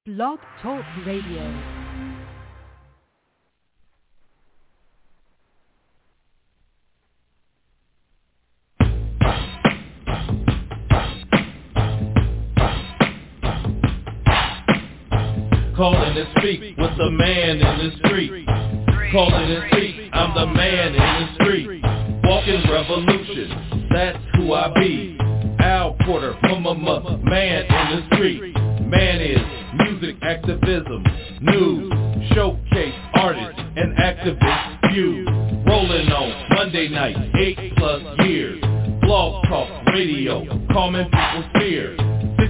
Blog Talk Radio. Calling to speak with the man in the street. Calling to speak, I'm the man in the street. Walking revolution, that's who I be. Al Porter, man in the street. Man is music activism, news, showcase artists and activist views. Rolling on Monday night, 8+ years. Blog Talk Radio, calming people's fears.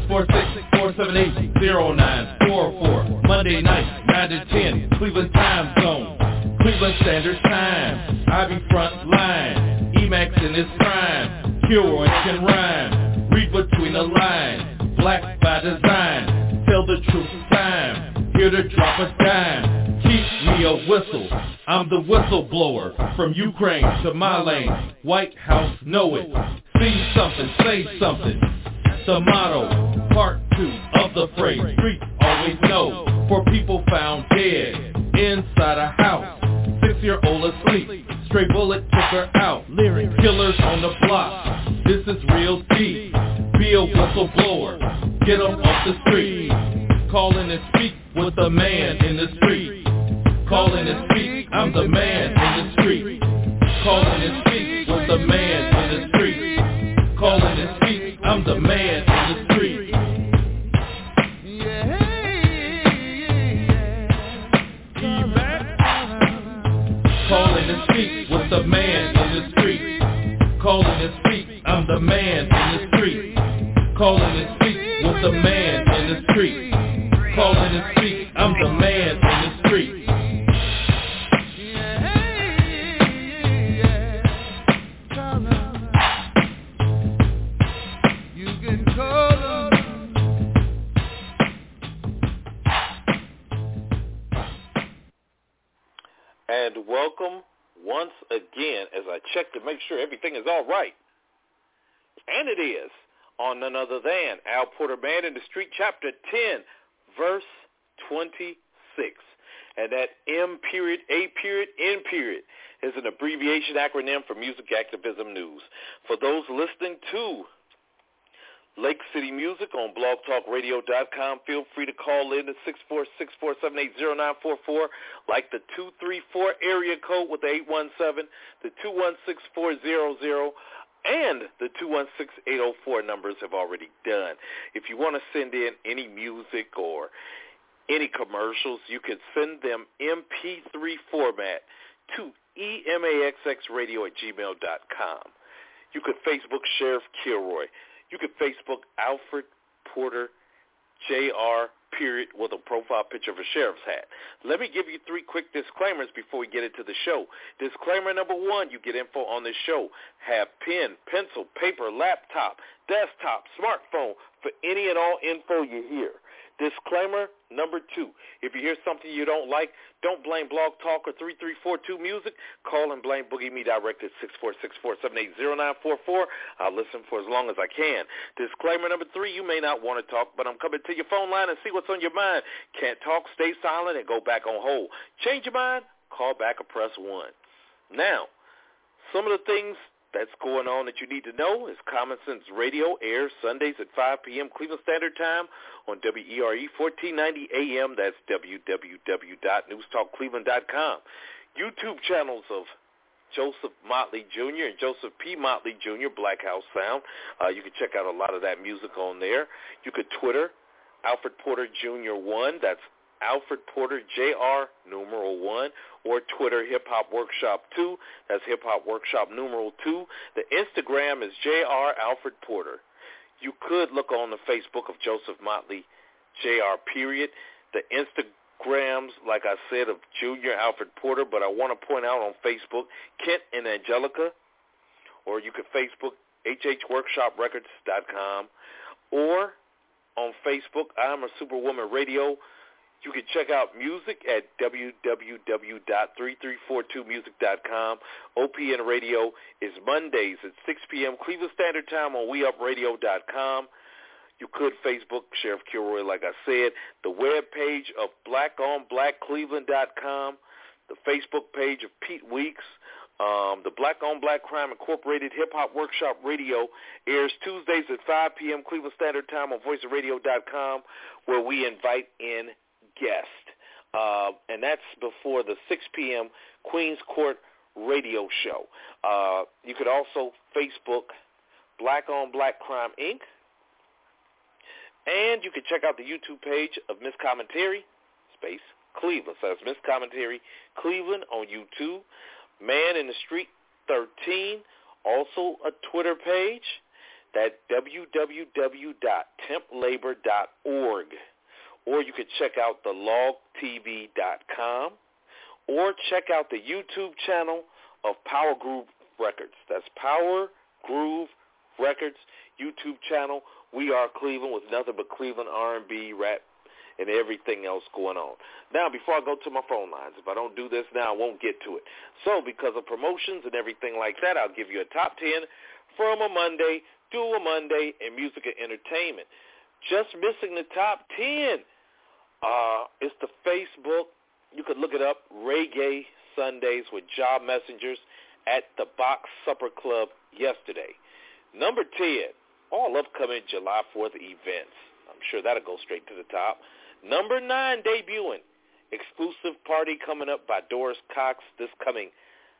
646-478-0944. Monday night, 9 to 10, Cleveland time zone. Cleveland Standard Time. I be front line. Emax in his prime. Kilroy can rhyme. Read between the lines. Black by design. Tell the truth time. Here to drop a dime. Teach me a whistle. I'm the whistleblower. From Ukraine to my lane. White House know it. See something, say something. The motto, part 2 of the phrase, streets always know. For people found dead inside a house, 6-year-old asleep, stray bullet took her out. Lyric killers on the block, this is real deep. Be a whistleblower, get them off the street. Calling and speak with the man in the street. Calling and speak, I'm the man in the street. Calling and speak with the man in the street. Calling and speak, I'm the man in the street. Calling and speak with the man in the street. Calling and speak, I'm the man in the street. Calling and speak with the man in the street. Calling and speak, I'm the man in the street. And welcome once again as I check to make sure everything is all right. And it is on none other than Al Porter, Man in the Street, chapter 10, verse 26. And that M period, A period, N period is an abbreviation acronym for Music Activism News. For those listening to Lake City Music on blogtalkradio.com. Feel free to call in to 646-478-0944, like the 234 area code with the 817, the 216-400, and the 216-804 numbers have already done. If you want to send in any music or any commercials, you can send them MP3 format to emaxxradio@gmail.com. You could Facebook Sheriff Kilroy. You can Facebook Alfred Porter Jr. period with a profile picture of a sheriff's hat. Let me give you 3 quick disclaimers before we get into the show. Disclaimer number 1, you get info on this show. Have pen, pencil, paper, laptop, desktop, smartphone for any and all info you hear. Disclaimer number 2, if you hear something you don't like, don't blame Blog Talk or 3342 Music. Call and blame Boogie Me Direct at 646-478-0944. I'll listen for as long as I can. Disclaimer number 3, you may not want to talk, but I'm coming to your phone line and see what's on your mind. Can't talk, stay silent, and go back on hold. Change your mind, call back or press 1. Now, some of the things that's going on that you need to know is Common Sense Radio airs Sundays at 5 p.m. Cleveland Standard Time on WERE 1490 AM. That's www.newstalkcleveland.com. YouTube channels of Joseph Motley Jr. and Joseph P. Motley Jr., Black House Sound. You can check out a lot of that music on there. You could Twitter Alfred Porter Jr. 1. That's Alfred Porter Jr. numeral 1, or Twitter Hip Hop Workshop 2. That's Hip Hop Workshop numeral 2. The Instagram is Jr. Alfred Porter. You could look on the Facebook of Joseph Motley Jr. period. The Instagrams, like I said, of Junior Alfred Porter, but I want to point out on Facebook, Kent and Angelica, or you could Facebook hhworkshoprecords.com, or on Facebook, I'm a Superwoman Radio. You can check out music at www.3342music.com. OPN Radio is Mondays at 6 p.m. Cleveland Standard Time on WeUpRadio.com. You could Facebook Sheriff Kilroy, like I said. The web page of blackonblackcleveland.com, the Facebook page of Pete Weeks. The Black on Black Crime Incorporated Hip Hop Workshop Radio airs Tuesdays at 5 p.m. Cleveland Standard Time on voiceofradio.com, where we invite in guests. And that's before the 6 p.m. Queens Court radio show. You could also Facebook Black on Black Crime Inc. And you can check out the YouTube page of Miss Commentary, space, Cleveland. So that's Miss Commentary Cleveland on YouTube. Man in the Street 13, also a Twitter page. That's www.templabor.org. Or you can check out thelogtv.com, or check out the YouTube channel of Power Groove Records. That's Power Groove Records YouTube channel. We are Cleveland with nothing but Cleveland R&B, rap, and everything else going on. Now, before I go to my phone lines, if I don't do this now, I won't get to it. So because of promotions and everything like that, I'll give you a top 10 from a Monday, do a Monday, in music and entertainment. Just missing the top 10. It's the Facebook. You could look it up, Reggae Sundays with Job Messengers at the Box Supper Club yesterday. Number 10, all upcoming July 4th events. I'm sure that'll go straight to the top. Number 9, debuting, exclusive party coming up by Doris Cox this coming,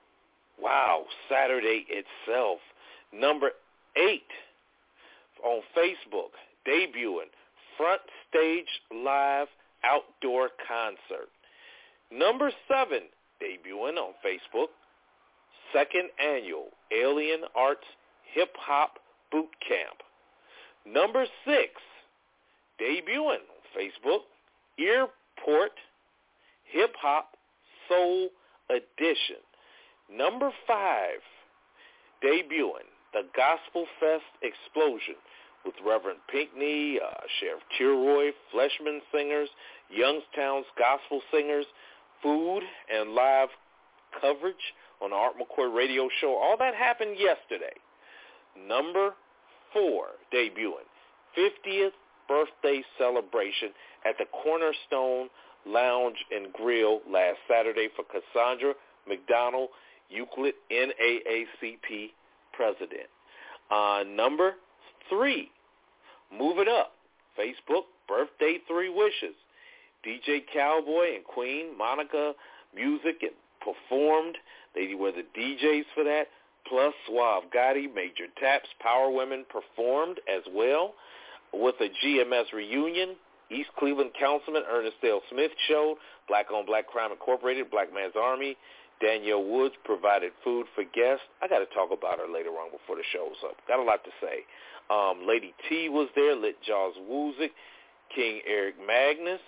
Saturday itself. Number 8, on Facebook, debuting, Front Stage Live Outdoor Concert. Number 7, debuting on Facebook, 2nd Annual Alien Arts Hip Hop Boot Camp. Number 6, debuting on Facebook, Earport Hip Hop Soul Edition. Number 5, debuting the Gospel Fest Explosion with Reverend Pinkney, Sheriff Kilroy, Fleshman Singers, Youngstown's Gospel Singers, food and live coverage on the Art McCoy radio show. All that happened yesterday. Number 4, debuting, 50th birthday celebration at the Cornerstone Lounge and Grill last Saturday for Cassandra McDonald, Euclid NAACP president. Number 3, moving up, Facebook, Birthday 3 Wishes. DJ Cowboy and Queen Monica Music and performed. They were the DJs for that. Plus Suave Gotti, Major Taps, Power Women performed as well. With a GMS reunion, East Cleveland Councilman Ernest Dale Smith showed. Black on Black Crime Incorporated, Black Man's Army. Danielle Woods provided food for guests. I got to talk about her later on before the show's up. Got a lot to say. Lady T was there, Lit Jaws Woozick, King Eric Magnus.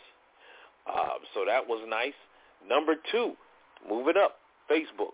So that was nice. Number 2, moving up, Facebook.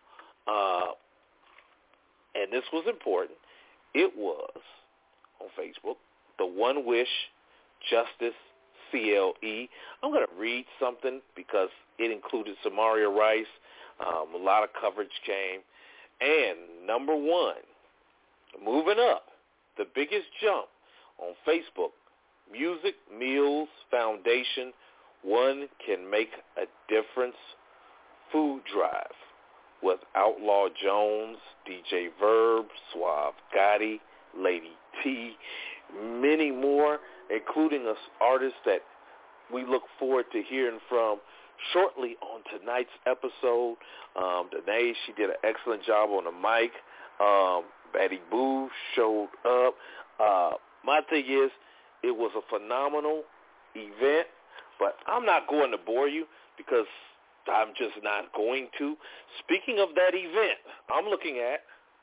And this was important. It was, on Facebook, the One Wish Justice CLE. I'm going to read something because it included Samaria Rice. A lot of coverage came. And number 1, moving up, the biggest jump on Facebook, Music Meals Foundation, One Can Make a Difference food drive with Outlaw Jones, DJ Verb, Suave Gotti, Lady T, many more, including us artists that we look forward to hearing from shortly on tonight's episode. Danae, she did an excellent job on the mic. Betty Boo showed up. My thing is, it was a phenomenal event, but I'm not going to bore you because I'm just not going to. Speaking of that event, I'm looking at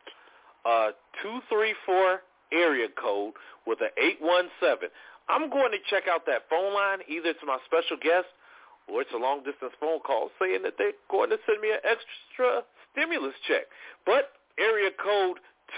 234 area code with an 817. I'm going to check out that phone line, either to my special guest or it's a long-distance phone call saying that they're going to send me an extra stimulus check. But area code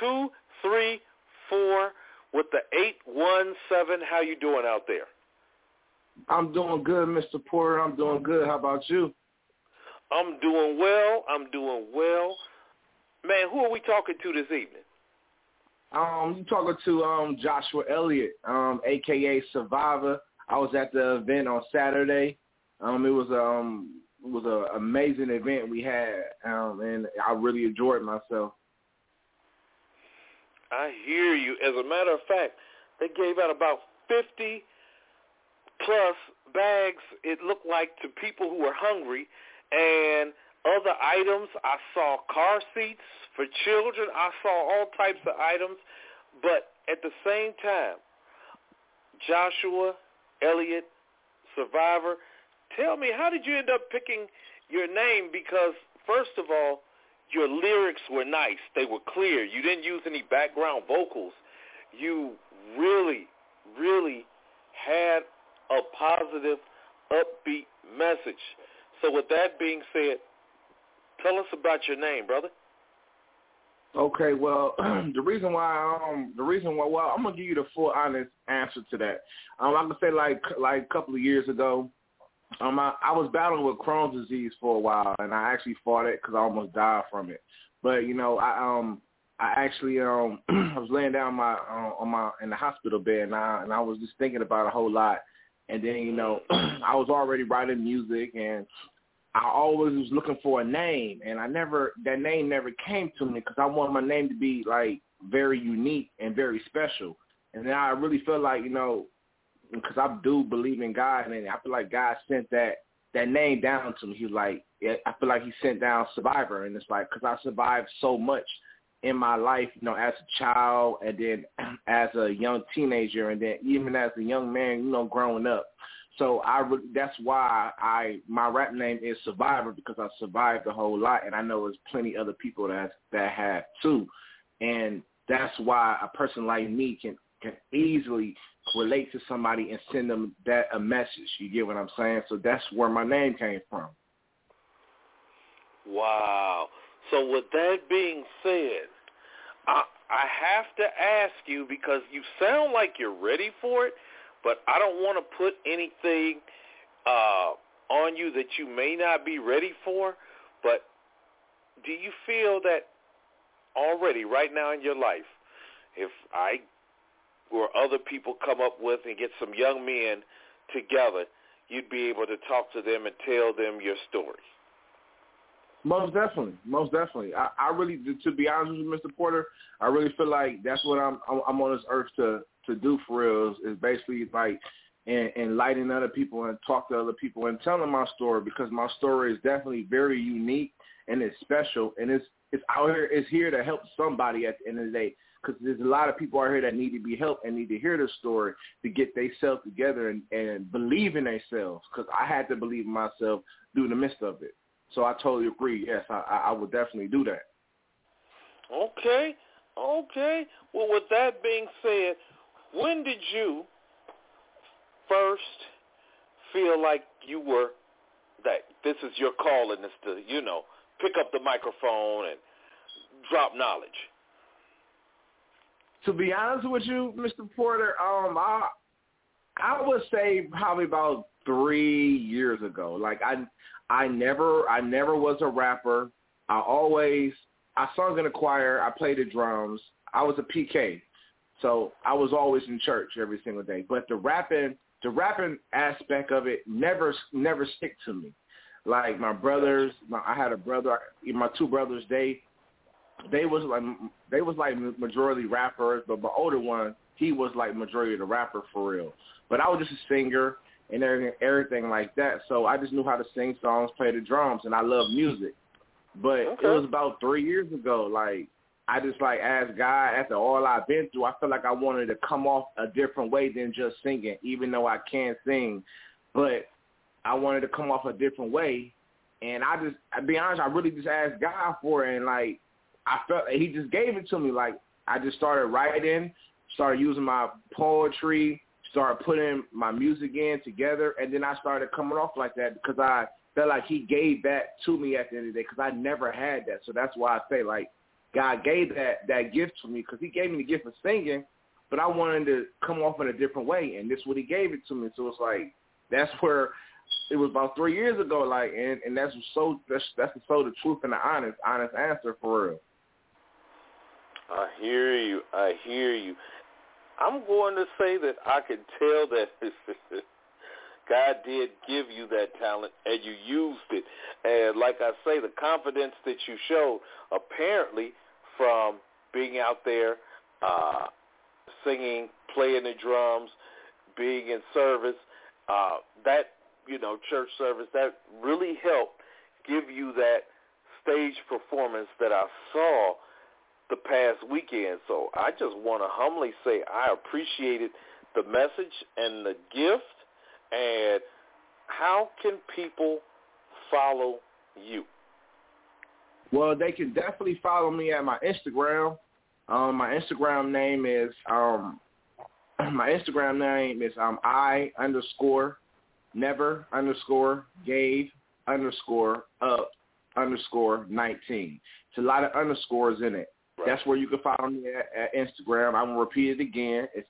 234 with the 817. How you doing out there? I'm doing good, Mr. Porter. I'm doing good. How about you? I'm doing well. Man, who are we talking to this evening? You talking to Joshua Elliott, aka Survivor. I was at the event on Saturday. It was an amazing event we had, and I really enjoyed myself. I hear you. As a matter of fact, they gave out about 50 plus bags, it looked like, to people who were hungry, and other items. I saw car seats for children. I saw all types of items. But at the same time, Joshua Elliott, Survivor, tell me, how did you end up picking your name? Because, first of all, your lyrics were nice. They were clear. You didn't use any background vocals. You really, really had a positive, upbeat message. So with that being said, tell us about your name, brother. Okay, well, the reason why, well, I'm gonna give you the full honest answer to that. I can say like a couple of years ago, I was battling with Crohn's disease for a while, and I actually fought it because I almost died from it. But I actually I was laying down in the hospital bed, and I was just thinking about a whole lot. And then I was already writing music, and I always was looking for a name, and that name never came to me because I wanted my name to be like very unique and very special. And then I really feel like, because I do believe in God, and I feel like God sent that name down to me. He was like, I feel like he sent down Survivor, and it's like, because I survived so much in my life, as a child, and then as a young teenager, and then even as a young man, growing up. So that's why my rap name is Survivor, because I survived a whole lot, and I know there's plenty other people that have too, and that's why a person like me can easily relate to somebody and send them a message. You get what I'm saying? So that's where my name came from. Wow. So with that being said, I have to ask you, because you sound like you're ready for it, but I don't want to put anything on you that you may not be ready for. But do you feel that already right now in your life, if I or other people come up with and get some young men together, you'd be able to talk to them and tell them your story? Most definitely. I really, to be honest with you, Mr. Porter, I really feel like that's what I'm on this earth to do for real, is basically like enlightening other people and talk to other people and tell them my story, because my story is definitely very unique and it's special, and it's out here, it's here to help somebody at the end of the day, because there's a lot of people out here that need to be helped and need to hear the story to get themselves together and believe in themselves, because I had to believe in myself through the midst of it. So I totally agree. Yes, I would definitely do that. Okay. Well, with that being said, when did you first feel like you were, that this is your calling, is to, pick up the microphone and drop knowledge? To be honest with you, Mr. Porter, I would say probably about 3 years ago. Like I never was a rapper. I sung in a choir. I played the drums. I was a PK. So I was always in church every single day. But the rapping aspect of it never stick to me. Like my brothers, I had a brother, my two brothers, they was like majority rappers, but my older one, he was like majority of the rapper for real. But I was just a singer and everything like that. So I just knew how to sing songs, play the drums, and I love music. But It was about 3 years ago, like, I just asked God, after all I've been through, I felt like I wanted to come off a different way than just singing, even though I can sing. But I wanted to come off a different way. And I'll be honest, I really just asked God for it. And, I felt he just gave it to me. I just started writing, started using my poetry, started putting my music in together, and then I started coming off like that because I felt like he gave that to me at the end of the day, because I never had that. So that's why I say, God gave that gift to me, because he gave me the gift of singing, but I wanted to come off in a different way, and this is what he gave it to me. So it's that's where it was about 3 years ago, and that's the truth and the honest answer for real. I hear you. I'm going to say that I can tell that God did give you that talent, and you used it. And like I say, the confidence that you showed, apparently from being out there singing, playing the drums, being in service, that, church service, that really helped give you that stage performance that I saw the past weekend. So I just want to humbly say I appreciated the message and the gift. And how can people follow you? Well, they can definitely follow me at my Instagram. My Instagram name is I_never_gave_up_19. It's a lot of underscores in it. Right. That's where you can follow me at Instagram. I'm going to repeat it again. It's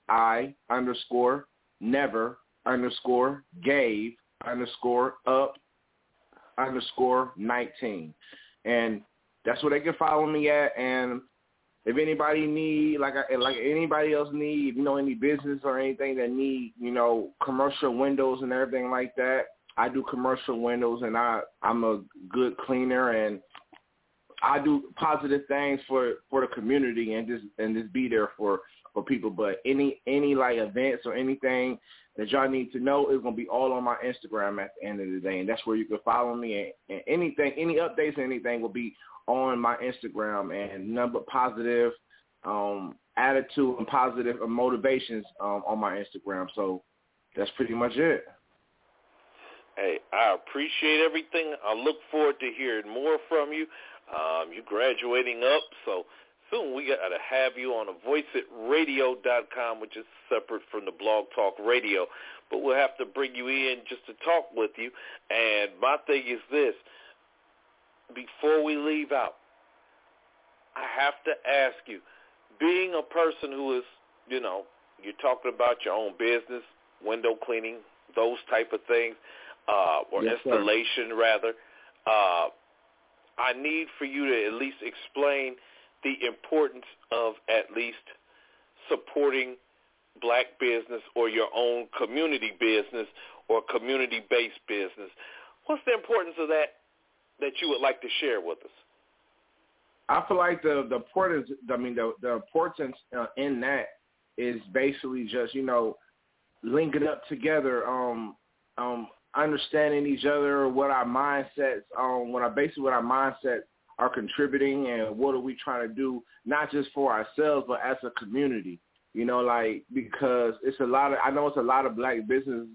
I_never_gave_up_19. And that's where they can follow me at. And if anybody need, like anybody else need, any business or anything that need, commercial windows and everything like that, I do commercial windows, and I'm a good cleaner, and I do positive things for the community and just be there for people. But any like events or anything that y'all need to know is gonna be all on my Instagram at the end of the day, and that's where you can follow me. And anything, any updates or anything will be on my Instagram, and none but positive attitude and positive motivations on my Instagram. So that's pretty much it. Hey, I appreciate everything. I look forward to hearing more from you. You're graduating up, so soon we got to have you on voiceitradio.com, which is separate from the Blog Talk Radio. But we'll have to bring you in just to talk with you. And my thing is this. Before we leave out, I have to ask you, being a person who is, you're talking about your own business, window cleaning, those type of things, or yes, installation, sir. Rather, I need for you to at least explain the importance of at least supporting black business or your own community business or community-based business. What's the importance of that you would like to share with us? I feel like the importance, the importance in that is basically just, linking up together, understanding each other, what our mindsets, what our mindsets are contributing, and what are we trying to do, not just for ourselves, but as a community. Because it's a lot of black businesses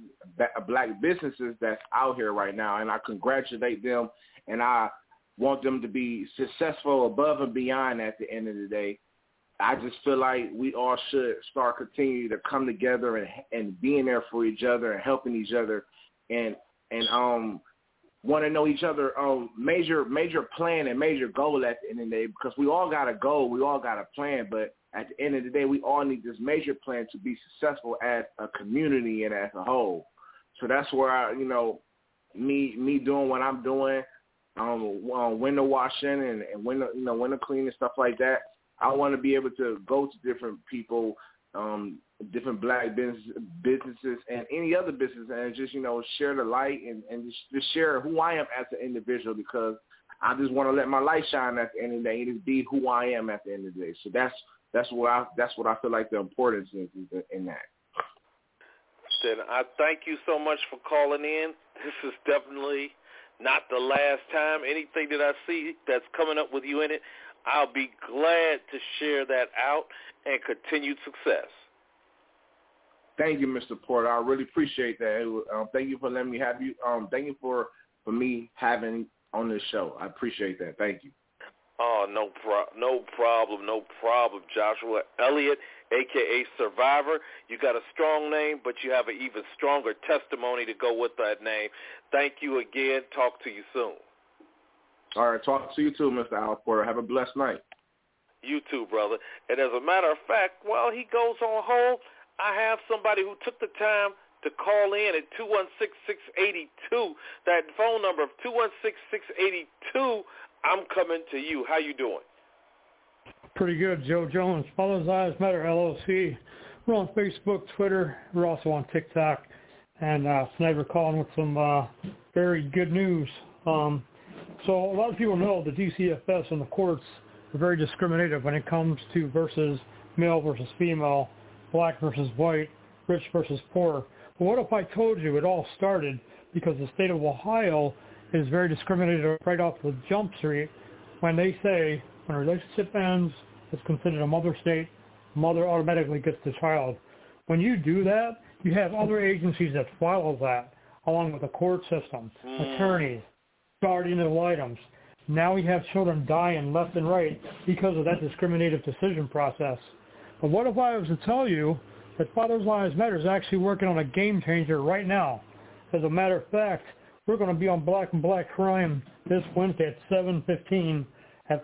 that's out here right now, and I congratulate them, and I want them to be successful above and beyond at the end of the day. I just feel like we all should start continuing to come together and being there for each other and helping each other, and want to know each other major plan and major goal at the end of the day, because we all got a goal, we all got a plan, but at the end of the day, we all need this major plan to be successful as a community and as a whole. So that's where me doing what I'm doing, window washing and window cleaning and stuff like that. I want to be able to go to different people, different black businesses and any other business, and just share the light and just share who I am as an individual, because I just want to let my light shine at the end of the day and just be who I am at the end of the day. So that's what I feel like the importance is in that. Then I thank you so much for calling in. This is definitely not the last time. Anything that I see that's coming up with you in it, I'll be glad to share that out, and continued success. Thank you, Mr. Porter. I really appreciate that. Thank you for letting me have you. Thank you for me having on this show. I appreciate that. Thank you. Oh, no problem, Joshua Elliott, a.k.a. Survivor. You got a strong name, but you have an even stronger testimony to go with that name. Thank you again. Talk to you soon. All right, talk to you too, Mr. Al Porter. Have a blessed night. You too, brother. And as a matter of fact, while he goes on hold, I have somebody who took the time to call in at 216-682. That phone number of 216-682. I'm coming to you. How you doing? Pretty good. Joe Jones, Father's Lives Matter LLC. We're on Facebook, Twitter. We're also on TikTok. And tonight we're calling with some very good news. So a lot of people know the DCFS and the courts are very discriminative when it comes to versus male versus female, black versus white, rich versus poor. But what if I told you it all started because the state of Ohio is very discriminative right off the jump street when they say when a relationship ends, it's considered a mother state, mother automatically gets the child. When you do that, you have other agencies that follow that, along with the court system, attorneys, guardian ad litems. Now we have children dying left and right because of that discriminative decision process. But what if I was to tell you that Father's Lives Matter is actually working on a game changer right now? As a matter of fact, we're going to be on Black and Black Crime this Wednesday at 7:15 at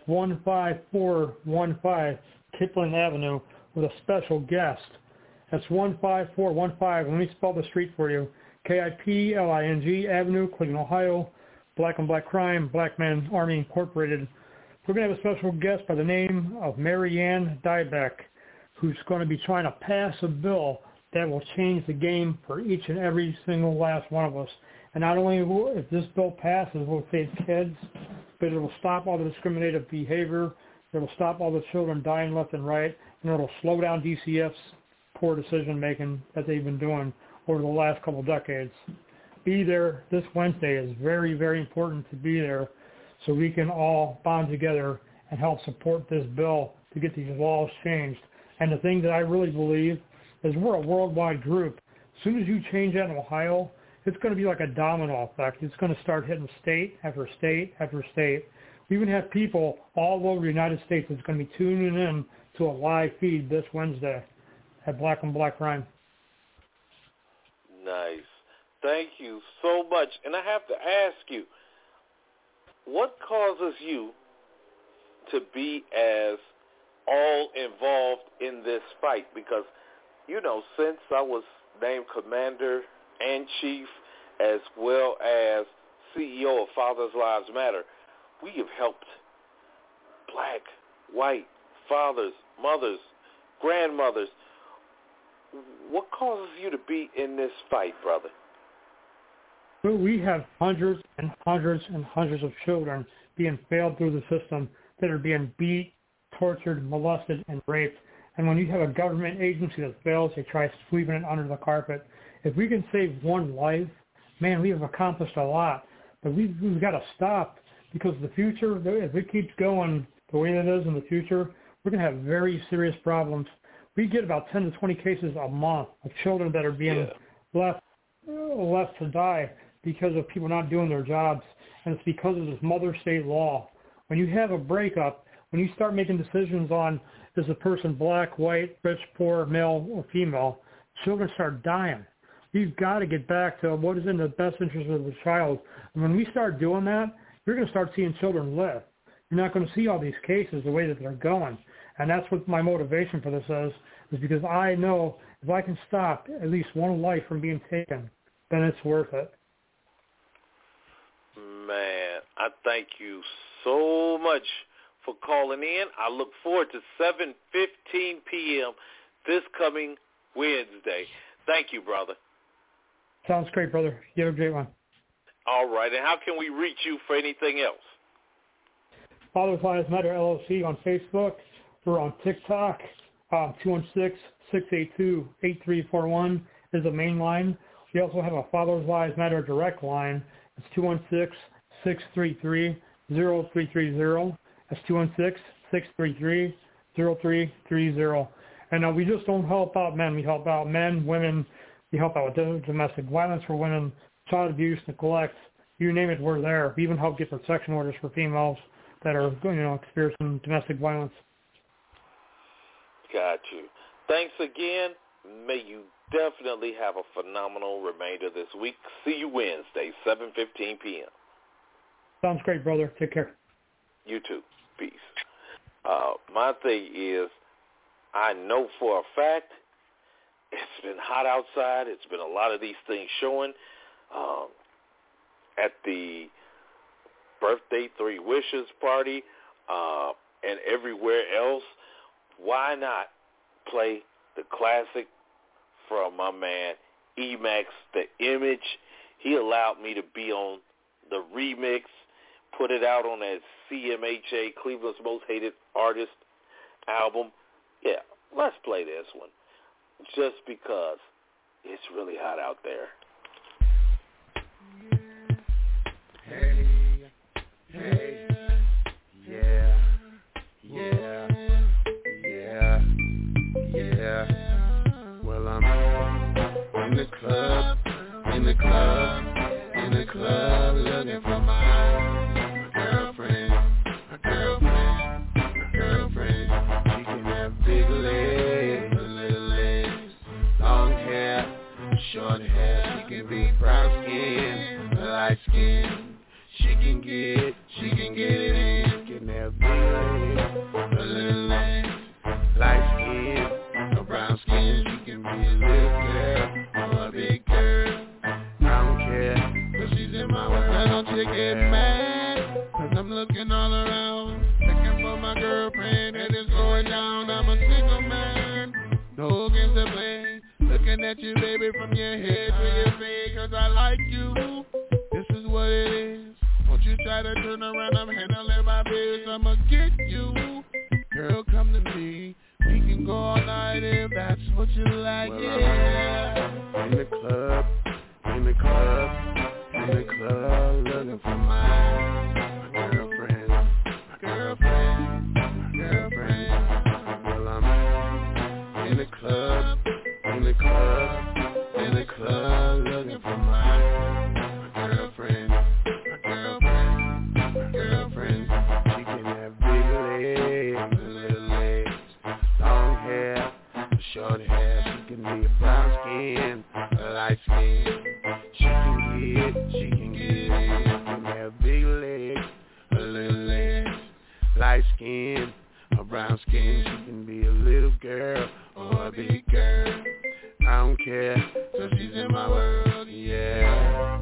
15415 Kipling Avenue with a special guest. That's 15415. Let me spell the street for you. Kipling Avenue, Cleveland, Ohio. Black and Black Crime, Black Men Army Incorporated. We're going to have a special guest by the name of Mary Ann Dybeck, who's going to be trying to pass a bill that will change the game for each and every single last one of us. And not only will, if this bill passes, will save kids, but it will stop all the discriminative behavior. It will stop all the children dying left and right, and it will slow down DCF's poor decision-making that they've been doing over the last couple of decades. Be there this Wednesday. Is very, very important to be there so we can all bond together and help support this bill to get these laws changed. And the thing that I really believe is we're a worldwide group. As soon as you change that in Ohio, it's going to be like a domino effect. It's going to start hitting state after state after state. We even have people all over the United States that's going to be tuning in to a live feed this Wednesday at Black and Black Crime. Nice. Thank you so much. And I have to ask you, what causes you to be as all involved in this fight? Because, you know, since I was named commander and chief as well as CEO of Father's Lives Matter, we have helped black, white, fathers, mothers, grandmothers. What causes you to be in this fight, brother? Well, we have hundreds and hundreds and hundreds of children being failed through the system that are being beat, tortured, molested, and raped. And when you have a government agency that fails, they try sweeping it under the carpet. If we can save one life, man, we have accomplished a lot. But we've got to stop, because the future, if it keeps going the way it is in the future, we're going to have very serious problems. We get about 10 to 20 cases a month of children that are being left to die because of people not doing their jobs, and it's because of this mother state law. When you have a breakup, when you start making decisions on is a person black, white, rich, poor, male, or female, children start dying. We've got to get back to what is in the best interest of the child. And when we start doing that, you're going to start seeing children live. You're not going to see all these cases the way that they're going. And that's what my motivation for this is because I know if I can stop at least one life from being taken, then it's worth it. Man, I thank you so much for calling in. I look forward to 7:15 p.m. this coming Wednesday. Thank you, brother. Sounds great, brother. You have a great one. All right, and how can we reach you for anything else? Father's Lives Matter LLC on Facebook. We're on TikTok. 216-682-8341 is the main line. We also have a Father's Lives Matter direct line. It's 216-633-0330. That's 216-633-0330. And we just don't help out men. We help out men, women. We help out with domestic violence for women, child abuse, neglect. You name it, we're there. We even help get protection orders for females that are, experiencing domestic violence. Got you. Thanks again. May you definitely have a phenomenal remainder this week. See you Wednesday, 7:15 p.m. Sounds great, brother. Take care. You too. Peace. My thing is, I know for a fact it's been hot outside. It's been a lot of these things showing at the birthday 3 Wishes party and everywhere else. why not play the classic from my man Emax, The Image. He allowed me to be on the remix, put it out on that CMHA, Cleveland's Most Hated Artist album. Yeah, let's play this one just because it's really hot out there. Hey, hey, yeah, yeah, yeah, yeah. Well, I'm in the club, looking for my girlfriend. She can have big legs, little legs, long hair, short hair. She can be brown skin, light skin. She can get it in. She can have big legs, little legs, light skin, or brown skin. She can be a little girl or a big girl. I don't care, 'cause she's in my world. I don't get mad, 'cause I'm looking all around, looking for my girlfriend, and it's going down. I'm a single man, no games to play. Looking at you, baby, from your head to your feet, 'cause I like you. This is what it is. Won't you try to turn around? I'm handling my biz. I'ma get you. Girl, come to me. We can go all night if that's what you like. Well, yeah. In the club, looking for my girlfriend. Well, I'm in the club, looking for my girlfriend. She can have big legs, little legs, long hair, short hair. She can be a brown skin, a light skin. She can get it. She can have big legs, little legs, light skin, a brown skin. She can be a little girl or a big girl. I don't care, so she's in my world, yeah.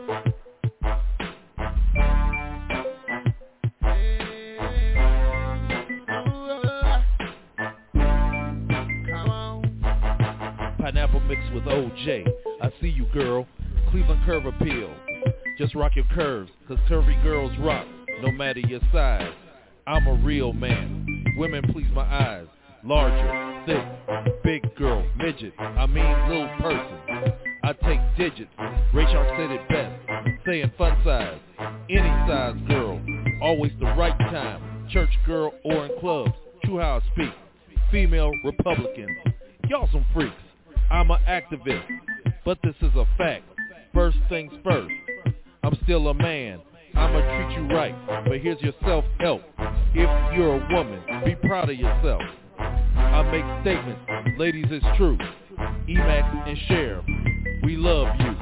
Pineapple mixed with OJ. I see you, girl. Cleveland curve appeal. Just rock your curves, 'cause curvy girls rock, no matter your size. I'm a real man. Women please my eyes. Larger, thick, big girl, midget. I mean little person. I take digits. Ray Shark said it best. Saying fun size. Any size girl. Always the right time. Church girl or in clubs. True how I speak. Female Republicans. Y'all some freaks. I'm an activist, but this is a fact. First things first, I'm still a man. I'ma treat you right, but here's your self-help. If you're a woman, be proud of yourself. I make statements, ladies, it's true. Emax and Sheriff, we love you.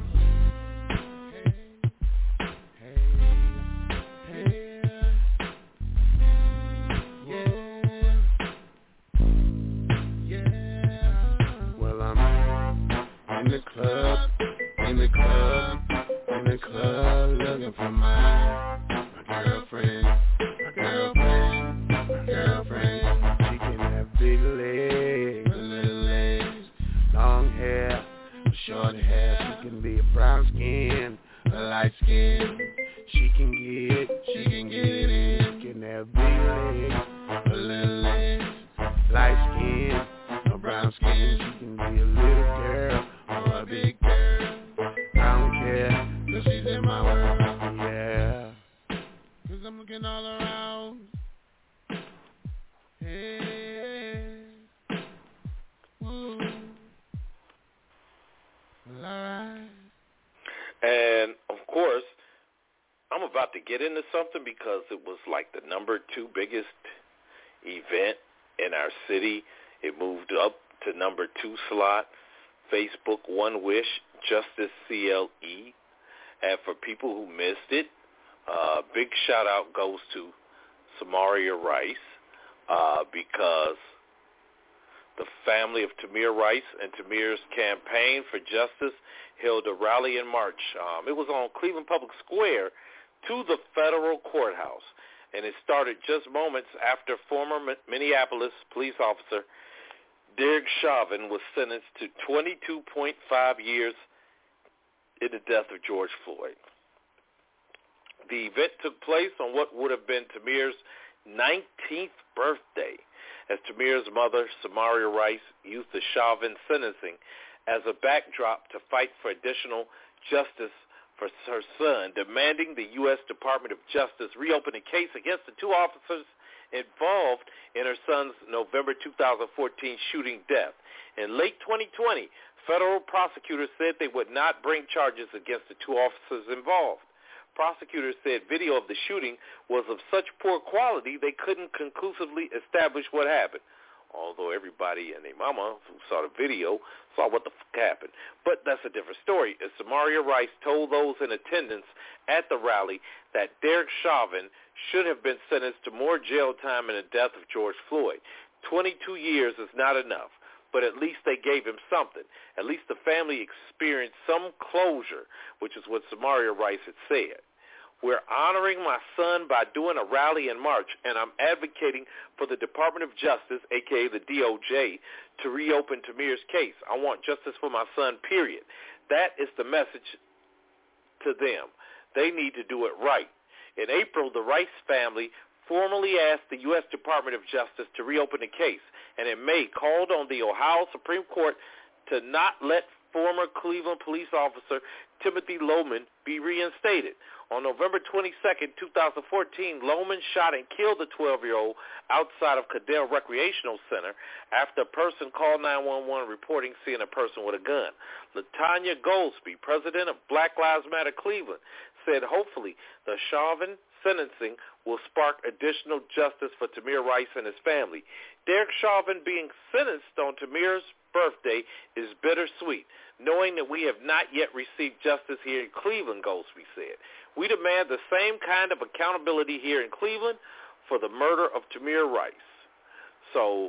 In the club, looking for my girlfriend. She can have big legs, little legs, long hair, short hair. She can be a brown skin, a light skin. She can get it in. She can have big legs, little legs, light skin, a brown skin. She can be a little girl or a big girl. I don't care, 'cause she's in my world, yeah. 'Cause I'm looking all around. Hey, woo. Well, alright. And, of course, I'm about to get into something because it was like the number 2 biggest event in our city. It moved up to number 2 slot. Facebook One Wish, Justice CLE. And for people who missed it, big shout out goes to Samaria Rice because the family of Tamir Rice and Tamir's campaign for justice held a rally in March. It was on Cleveland Public Square to the federal courthouse. and it started just moments after former Minneapolis police officer Derek Chauvin was sentenced to 22.5 years in the death of George Floyd. The event took place on what would have been Tamir's 19th birthday, as Tamir's mother, Samaria Rice, used the Chauvin sentencing as a backdrop to fight for additional justice for her son, demanding the U.S. Department of Justice reopen a case against the two officers involved in her son's November 2014 shooting death. In late 2020, federal prosecutors said they would not bring charges against the two officers involved. Prosecutors said video of the shooting was of such poor quality they couldn't conclusively establish what happened, although everybody and their mama who saw the video saw what the fuck happened. But that's a different story, as Samaria Rice told those in attendance at the rally that Derek Chauvin should have been sentenced to more jail time in the death of George Floyd. 22 years is not enough, but at least they gave him something. At least the family experienced some closure, which is what Samaria Rice had said. We're honoring my son by doing a rally in March, and I'm advocating for the Department of Justice, a.k.a. the DOJ, to reopen Tamir's case. I want justice for my son, period. That is the message to them. They need to do it right. In April, the Rice family formally asked the U.S. Department of Justice to reopen the case, and in May called on the Ohio Supreme Court to not let former Cleveland police officer Timothy Loehmann be reinstated. On November 22, 2014, Loehmann shot and killed the 12-year-old outside of Cadell Recreational Center after a person called 911 reporting seeing a person with a gun. LaTanya Goldsby, president of Black Lives Matter Cleveland, said hopefully the Chauvin sentencing will spark additional justice for Tamir Rice and his family. Derek Chauvin being sentenced on Tamir's birthday is bittersweet, knowing that we have not yet received justice here in Cleveland, Goldsby said. We demand the same kind of accountability here in Cleveland for the murder of Tamir Rice. So,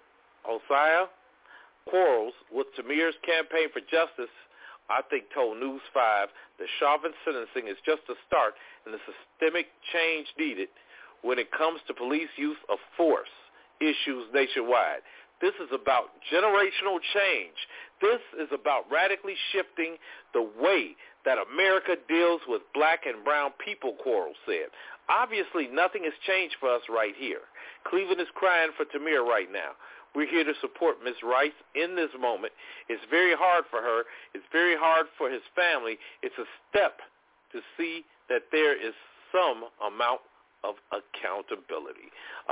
Osiah Quarles, with Tamir's campaign for justice, I think told News 5 the Chauvin sentencing is just a start in the systemic change needed when it comes to police use of force issues nationwide. This is about generational change. This is about radically shifting the way that America deals with black and brown people, Quarles said. Obviously, nothing has changed for us right here. Cleveland is crying for Tamir right now. We're here to support Ms. Rice in this moment. It's very hard for her. It's very hard for his family. It's a step to see that there is some amount of accountability.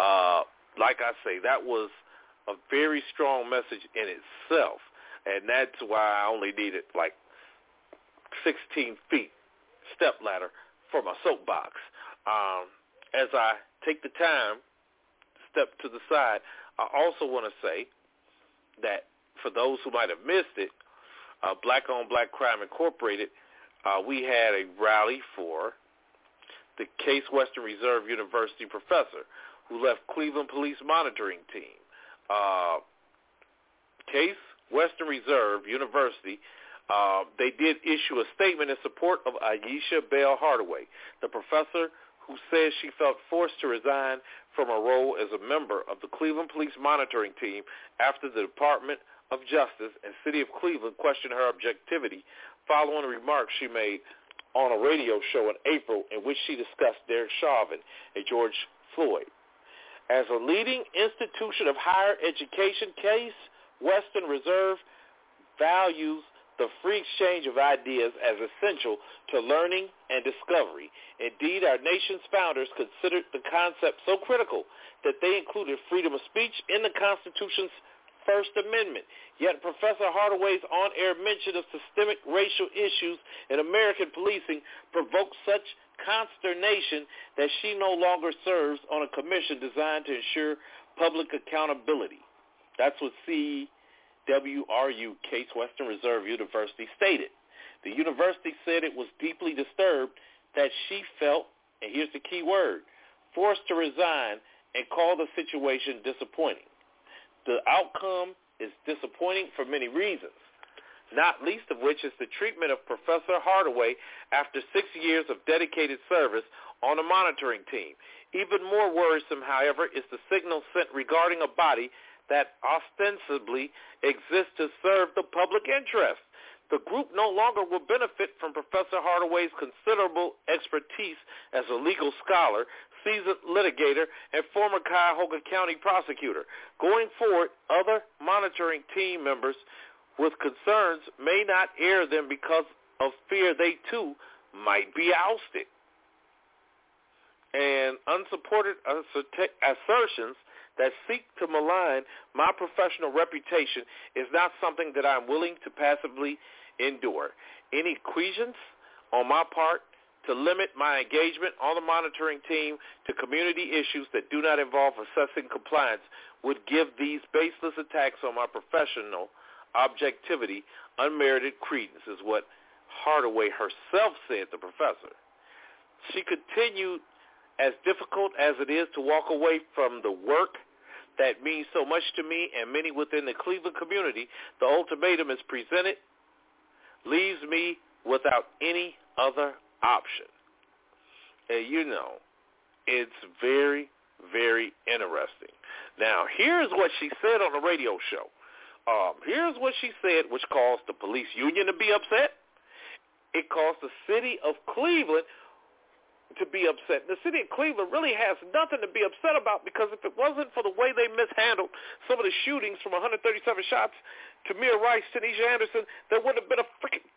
Like I say, that was a very strong message in itself, and that's why I only needed like 16 feet step ladder for my soapbox. As I take the time to step to the side, I also want to say that for those who might have missed it, Black on Black Crime Incorporated, we had a rally for the Case Western Reserve University professor who left Cleveland Police Monitoring Team. Case Western Reserve University, they did issue a statement in support of Aisha Bell Hardaway, the professor who says she felt forced to resign from her role as a member of the Cleveland Police Monitoring Team after the Department of Justice and City of Cleveland questioned her objectivity following remarks she made on a radio show in April in which she discussed Derek Chauvin and George Floyd. As a leading institution of higher education, Case Western Reserve values the free exchange of ideas as essential to learning and discovery. Indeed, our nation's founders considered the concept so critical that they included freedom of speech in the Constitution's First Amendment. Yet Professor Hardaway's on-air mention of systemic racial issues in American policing provoked such consternation that she no longer serves on a commission designed to ensure public accountability. That's what CWRU, Case Western Reserve University, stated. The university said it was deeply disturbed that she felt, and here's the key word, forced to resign and called the situation disappointing. The outcome is disappointing for many reasons. not least of which is the treatment of Professor Hardaway after 6 years of dedicated service on a monitoring team. Even more worrisome, however, is the signal sent regarding a body that ostensibly exists to serve the public interest. The group no longer will benefit from Professor Hardaway's considerable expertise as a legal scholar, seasoned litigator, and former Cuyahoga County prosecutor. Going forward, other monitoring team members with concerns may not air them because of fear they too might be ousted. And unsupported assertions that seek to malign my professional reputation is not something that I'm willing to passively endure. Any quiescence on my part to limit my engagement on the monitoring team to community issues that do not involve assessing compliance would give these baseless attacks on my professional objectivity unmerited credence, is what Hardaway herself said, the professor. She continued, as difficult as it is to walk away from the work that means so much to me and many within the Cleveland community, the ultimatum is presented leaves me without any other option. And it's very, very interesting. Now, here's what she said on the radio show. Here's what she said, which caused the police union to be upset. It caused the city of Cleveland to be upset. The city of Cleveland really has nothing to be upset about, because if it wasn't for the way they mishandled some of the shootings from 137 shots to Tamir Rice, Tanisha Anderson, there would have been a freaking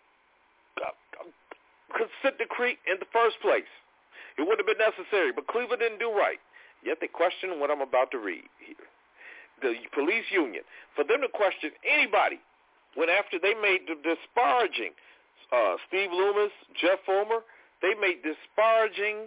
consent decree in the first place. It wouldn't have been necessary, but Cleveland didn't do right. Yet they question what I'm about to read here. The police union, for them to question anybody when after they made the disparaging, Steve Loomis, Jeff Fulmer, they made disparaging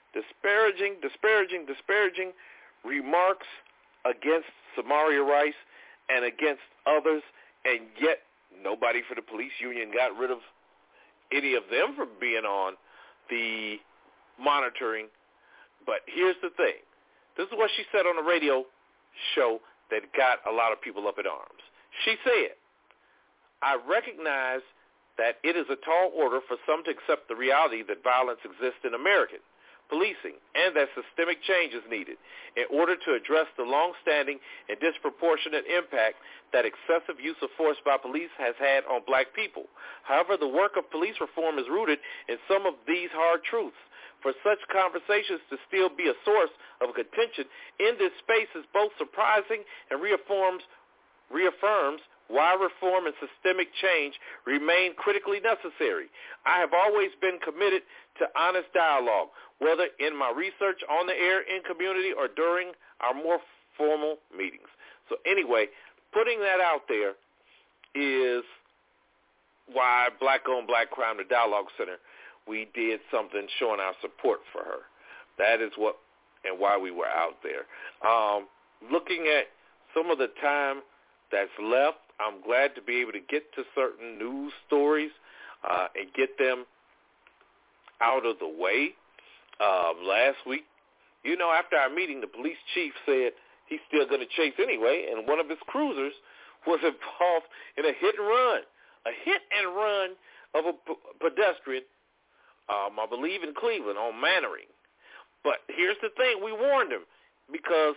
remarks against Samaria Rice and against others, and yet nobody for the police union got rid of any of them from being on the monitoring. But here's the thing. This is what she said on the radio show that got a lot of people up in arms. She said, I recognize that it is a tall order for some to accept the reality that violence exists in American policing and that systemic change is needed in order to address the long-standing and disproportionate impact that excessive use of force by police has had on black people. However, the work of police reform is rooted in some of these hard truths. For such conversations to still be a source of contention in this space is both surprising and reaffirms why reform and systemic change remain critically necessary. I have always been committed to honest dialogue, whether in my research on the air, in community, or during our more formal meetings. So anyway, putting that out there is why Black-Owned Black Crime, the Dialogue Center, we did something showing our support for her. That is what and why we were out there. Looking at some of the time that's left, I'm glad to be able to get to certain news stories and get them out of the way. Last week, after our meeting, the police chief said he's still going to chase anyway, and one of his cruisers was involved in a hit and run of a pedestrian, I believe in Cleveland, on Mannering. But here's the thing, we warned him because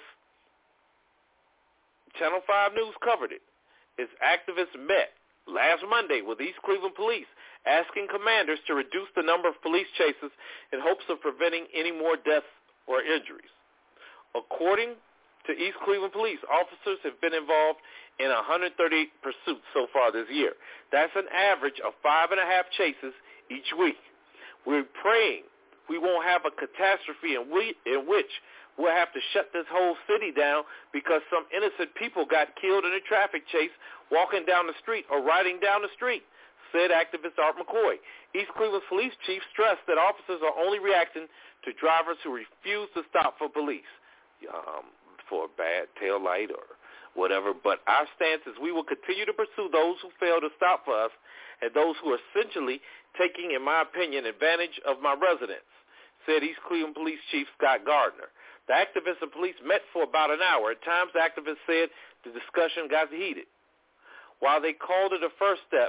Channel 5 News covered it. Its activists met last Monday with East Cleveland Police, asking commanders to reduce the number of police chases in hopes of preventing any more deaths or injuries. According to East Cleveland Police, officers have been involved in 138 pursuits so far this year. That's an average of 5.5 chases each week. We're praying we won't have a catastrophe in which we'll have to shut this whole city down because some innocent people got killed in a traffic chase walking down the street or riding down the street, said activist Art McCoy. East Cleveland Police Chief stressed that officers are only reacting to drivers who refuse to stop for police, for a bad tail light or whatever. But our stance is we will continue to pursue those who fail to stop for us and those who are essentially taking, in my opinion, advantage of my residents, said East Cleveland Police Chief Scott Gardner. The activists and police met for about an hour. At times, the activists said the discussion got heated. While they called it a first step,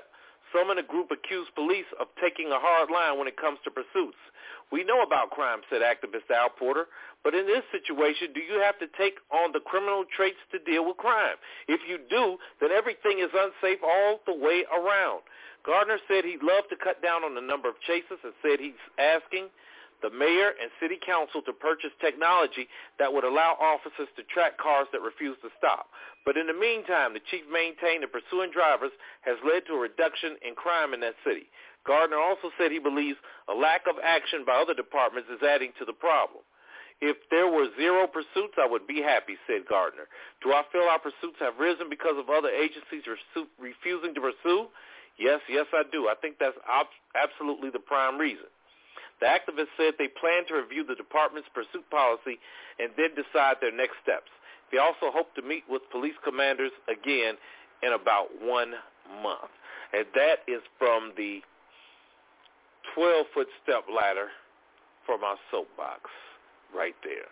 Some in the group accused police of taking a hard line when it comes to pursuits. We know about crime, said activist Al Porter, but in this situation, do you have to take on the criminal traits to deal with crime? If you do, then everything is unsafe all the way around. Gardner said he'd love to cut down on the number of chases and said he's asking the mayor and city council to purchase technology that would allow officers to track cars that refuse to stop. But in the meantime, the chief maintained that pursuing drivers has led to a reduction in crime in that city. Gardner also said he believes a lack of action by other departments is adding to the problem. If there were 0 pursuits, I would be happy, said Gardner. Do I feel our pursuits have risen because of other agencies refusing to pursue? Yes, I do. I think that's absolutely the prime reason. The activists said they plan to review the department's pursuit policy and then decide their next steps. They also hope to meet with police commanders again in about 1 month. And that is from the 12-foot step ladder for my soapbox right there.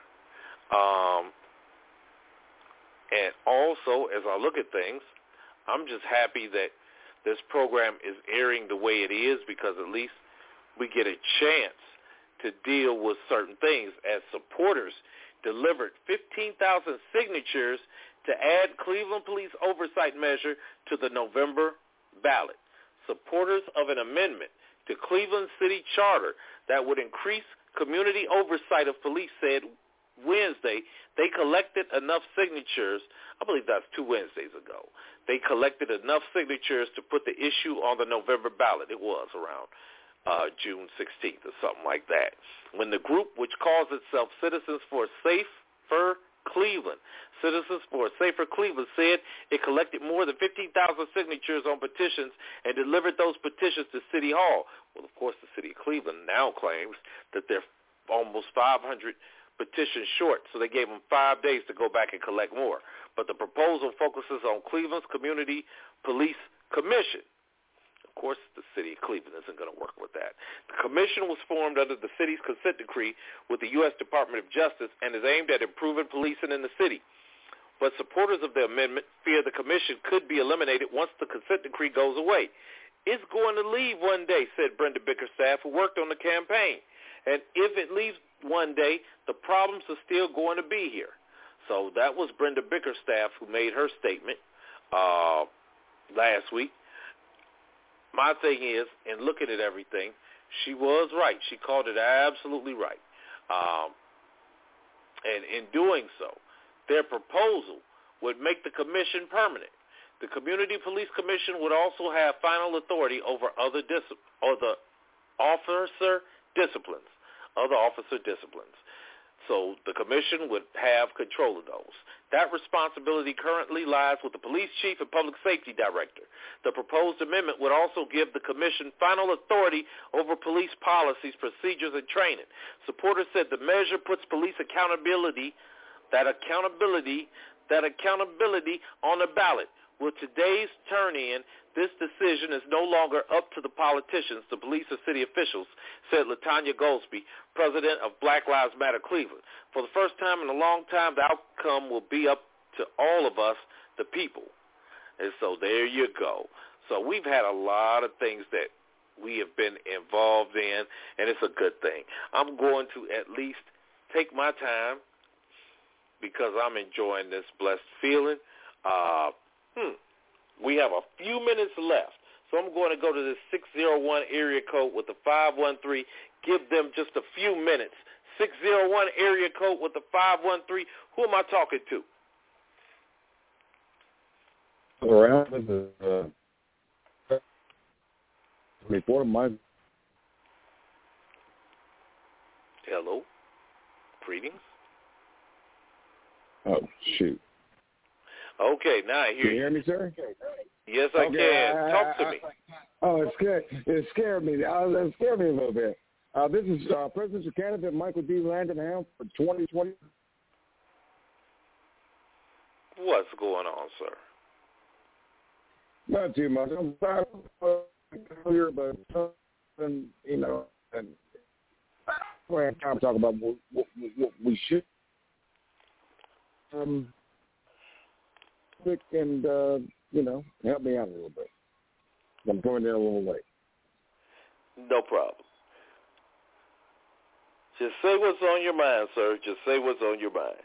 And also, as I look at things, I'm just happy that this program is airing the way it is because at least we get a chance to deal with certain things as supporters delivered 15,000 signatures to add Cleveland Police oversight measure to the November ballot. Supporters of an amendment to Cleveland City Charter that would increase community oversight of police said Wednesday they collected enough signatures, I believe that's 2 Wednesdays ago, they collected enough signatures to put the issue on the November ballot. It was around June 16th or something like that, when the group, which calls itself Citizens for a Safer Cleveland, said it collected more than 15,000 signatures on petitions and delivered those petitions to City Hall. Well, of course, the city of Cleveland now claims that they're almost 500 petitions short, so they gave them 5 days to go back and collect more. But the proposal focuses on Cleveland's Community Police Commission. Of course, the city of Cleveland isn't going to work with that. The commission was formed under the city's consent decree with the U.S. Department of Justice and is aimed at improving policing in the city. But supporters of the amendment fear the commission could be eliminated once the consent decree goes away. It's going to leave one day, said Brenda Bickerstaff, who worked on the campaign. And if it leaves one day, the problems are still going to be here. So that was Brenda Bickerstaff who made her statement last week. My thing is, in looking at everything, she was right. She called it absolutely right. And in doing so, their proposal would make the commission permanent. The Community Police Commission would also have final authority over other officer disciplines. So the commission would have control of those. That responsibility currently lies with the police chief and public safety director. The proposed amendment would also give the commission final authority over police policies, procedures, and training. Supporters said the measure puts police accountability on the ballot. With today's turn-in, this decision is no longer up to the politicians, the police, or city officials, said LaTanya Goldsby, president of Black Lives Matter Cleveland. For the first time in a long time, the outcome will be up to all of us, the people. And so there you go. So we've had a lot of things that we have been involved in, and it's a good thing. I'm going to at least take my time because I'm enjoying this blessed feeling. We have a few minutes left, so I'm going to go to this 601 area code with the 513, give them just a few minutes. 601 area code with the 513. Who am I talking to? Around with the report my. Hello. Greetings. Oh, shoot. Okay, now I hear you. Can you hear me, sir? Yes, I can. Talk to me. It scared me. It scared me a little bit. This is President candidate Michael D. Landenham for 2020. What's going on, sir? Not too much. I'm sorry earlier, but and we're in time to talk about what we should. And help me out a little bit. I'm coming in a little late. No problem. Just say what's on your mind, sir. Just say what's on your mind.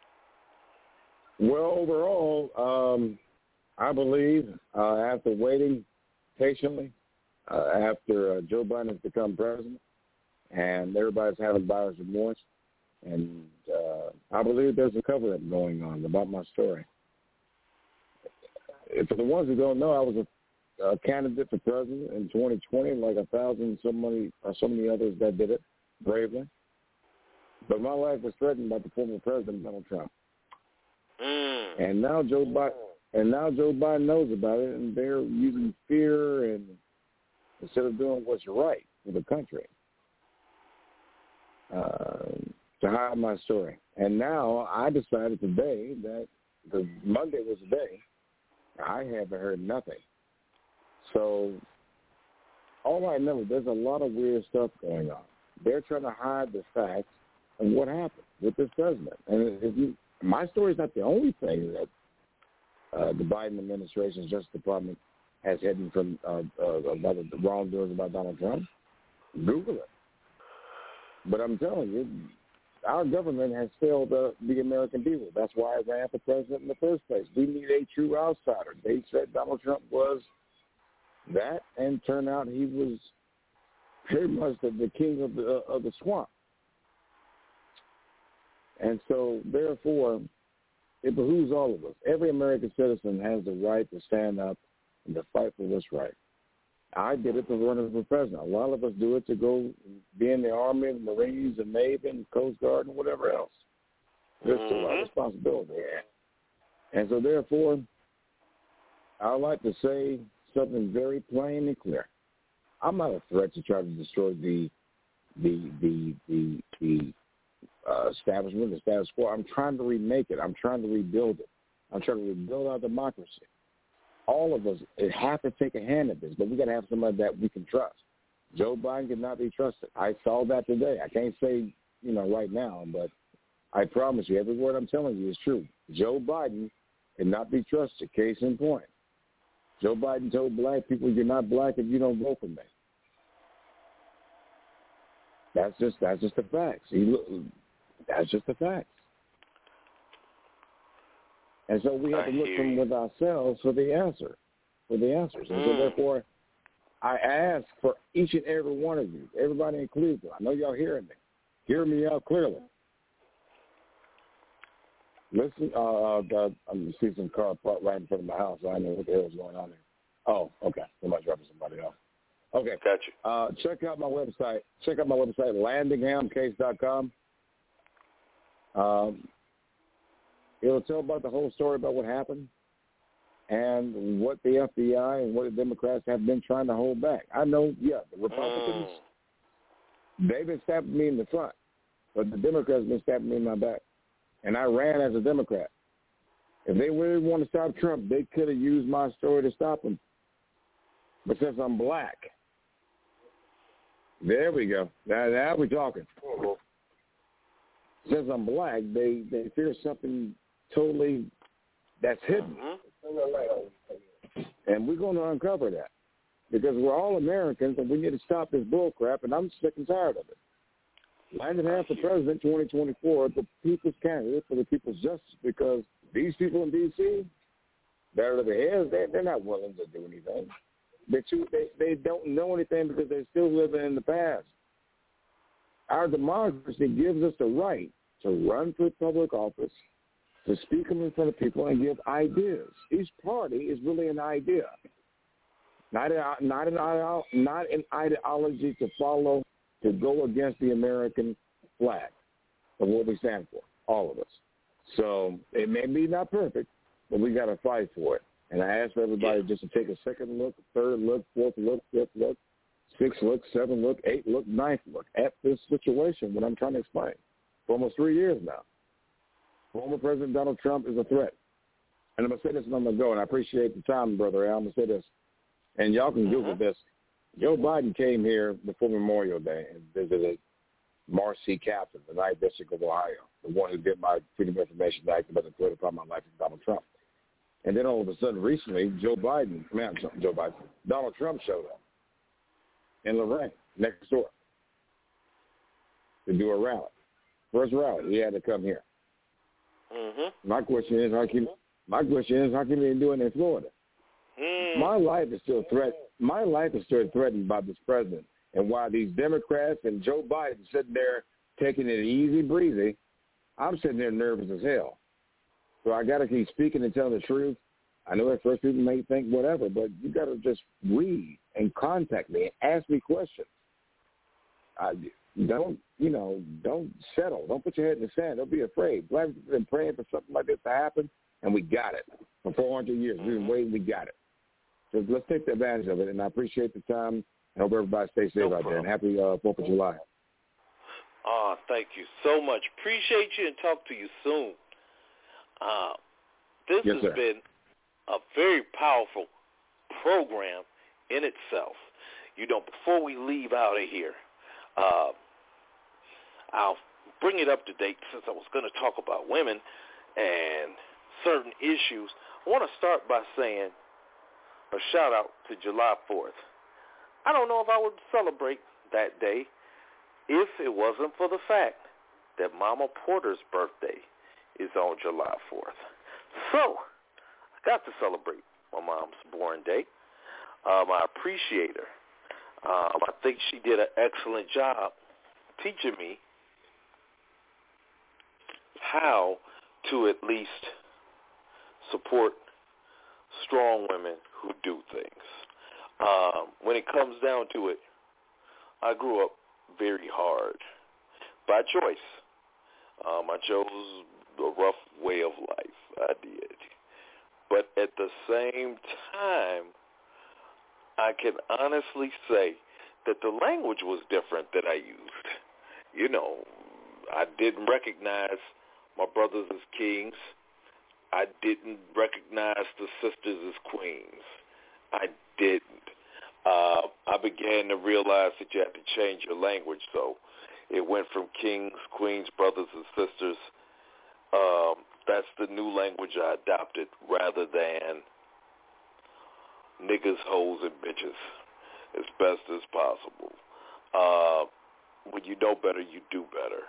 Well, overall, I believe after waiting patiently, after Joe Biden has become president, and everybody's having buyer's remorse, and I believe there's a cover-up going on about my story. For the ones who don't know, I was a candidate for president in 2020, like 1,000 so many others that did it bravely. But my life was threatened by the former president, Donald Trump. And now Joe Biden knows about it, and they're using fear and instead of doing what's right for the country to hide my story. And now I decided today that because Monday was the day, I haven't heard nothing. So all I know, there's a lot of weird stuff going on. They're trying to hide the facts of what happened with this president. And my story is not the only thing that the Biden administration's Justice Department has hidden from about the wrongdoings about Donald Trump. Google it. But I'm telling you, our government has failed the American people. That's why I ran for president in the first place. We need a true outsider. They said Donald Trump was that, and turned out he was pretty much the king of the swamp. And so, therefore, it behooves all of us. Every American citizen has the right to stand up and to fight for what's right. I did it to run for president. A lot of us do it to go be in the Army, the Marines, the Navy, and Coast Guard, and whatever else. There's still a responsibility. And so, therefore, I like to say something very plain and clear. I'm not a threat to try to destroy the establishment, the status quo. I'm trying to remake it. I'm trying to rebuild it. I'm trying to rebuild our democracy. All of us have to take a hand at this, but we got to have somebody that we can trust. Joe Biden cannot be trusted. I saw that today. I can't say, right now, but I promise you, every word I'm telling you is true. Joe Biden cannot be trusted. Case in point. Joe Biden told black people, "You're not black if you don't vote for me." That's just the facts. That's just the facts. And so we have to look from with ourselves for the answers. And so therefore, I ask for each and every one of you, everybody in Cleveland. I know y'all hearing me. Hear me out clearly. Listen, I'm seeing some car parked right in front of my house. So I know what the hell is going on there. Oh, okay. Somebody's dropping somebody off. Okay. Gotcha. Check out my website. landinghamcase.com. It'll tell about the whole story about what happened and what the FBI and what the Democrats have been trying to hold back. I know, the Republicans, they've been stabbing me in the front, but the Democrats have been stabbing me in my back. And I ran as a Democrat. If they really want to stop Trump, they could have used my story to stop him. But since I'm black, there we go. Now we're talking. Since I'm black, they fear something totally that's hidden. And we're going to uncover that because we're all Americans and we need to stop this bull crap, and I'm sick and tired of it. Landon Ham for president 2024, the people's candidate for the people's justice, because these people in D.C., that are the heads, they're not willing to do anything. They don't know anything because they're still living in the past. Our democracy gives us the right to run for public office, to speak in front of people and give ideas. Each party is really an idea, not an ideology to follow, to go against the American flag of what we stand for, all of us. So it may be not perfect, but we got to fight for it. And I ask for everybody just to take a second look, third look, fourth look, fifth look, sixth look, seventh look, eighth look, ninth look at this situation, what I'm trying to explain. For almost 3 years now, former President Donald Trump is a threat. And I'm going to say this and I'm going to go, and I appreciate the time, Brother Al. I'm going to say this, and y'all can Google this. Joe Biden came here before Memorial Day and visited Marcy Kaplan, the 9th District of Ohio, the one who did my Freedom of Information Act about the threat upon my life from Donald Trump. And then all of a sudden, recently, Donald Trump showed up in Lorraine, next door, to do a rally. First rally, he had to come here. Mm-hmm. My question is, how come he didn't do it in Florida? My life is still threatened by this president, and while these Democrats and Joe Biden sitting there taking it easy breezy, I'm sitting there nervous as hell. So I got to keep speaking and telling the truth. I know at first people may think whatever, but you got to just read and contact me and ask me questions. Don't settle. Don't put your head in the sand. Don't be afraid. Black people have been praying for something like this to happen, and we got it. For 400 years, we've been waiting, we got it. So let's take advantage of it, and I appreciate the time. I hope everybody stays safe out there, and happy 4th of July. Oh, thank you so much. Appreciate you and talk to you soon. This yes, has sir. been a very powerful program in itself. You know, before we leave out of here, I'll bring it up to date since I was going to talk about women and certain issues. I want to start by saying a shout-out to July 4th. I don't know if I would celebrate that day if it wasn't for the fact that Mama Porter's birthday is on July 4th. So, I got to celebrate my mom's born day. I appreciate her. I think she did an excellent job teaching me how to at least support strong women who do things. When it comes down to it, I grew up very hard by choice. I chose a rough way of life. I did. But at the same time, I can honestly say that the language was different that I used. You know, I didn't recognize my brothers as kings. I didn't recognize the sisters as queens. I didn't. I began to realize that you had to change your language, so it went from kings, queens, brothers, and sisters. That's the new language I adopted rather than niggas, hoes, and bitches as best as possible. When you know better, you do better.